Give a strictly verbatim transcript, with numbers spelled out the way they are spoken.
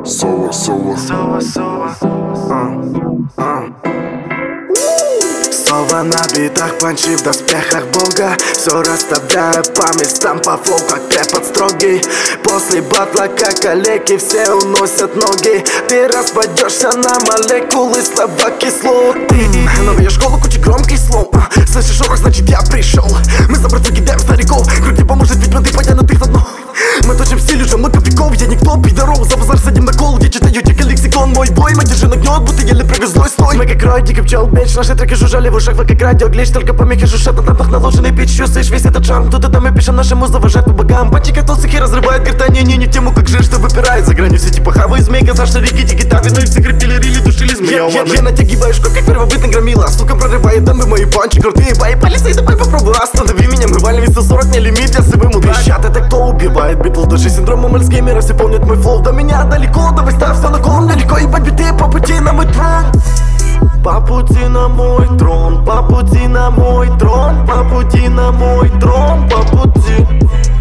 Сова, сова, сова, сова. а, а. Сова на битах, панчи в доспехах бога. Все расставляю по местам, по флоу, как препод строгий. После батла, как калеки, все уносят ноги. Ты распадешься на молекулы, слова кислоты. Новая школа, куча громких слов. Слышишь шорох, значит я пришел. Мы за братву кидаем стариков. Грудь не поможет, ведь мы потянутых на дно. Мы точим стиль уже много веков. Я никто, пидоров, за базар садим на кол. Я читаю тихо лексикон, мой бой. Мы держи нагнет, будто еле прыгай злой стой. Мы как рой, дико пчел, бич. Наши треки жужжали в ушах, вы как радио глич. Только помехи шушат на тапах, наложенный пич. Чувствуешь весь этот шарм, тут и там мы пишем нашему заважать по богам. Панчика толстых и разрывает гортани. Не, не тему, как жир, что выпирает за гранью. Все типа хавы, змейка, за шарики, тики-тави. Ну и все крепили, рили, душили змеи. Я, я, я натягиваю шкур, как первобытный громила. Сука прорывает дамбы, мои панчи крутые. Бай, полиса, давай попробуй, останови меня. Мы валим сто сорок, не лимит, я сывым удачи. Пищат, это кто убивает битл, даже синдромом альцгеймера. Все помнят мой флоу, до меня далеко. Давай ставь все на кон, далеко ебать биты по пути на мой трон. По пути на мой трон, по пути на мой трон, по пути на мой трон, по пути.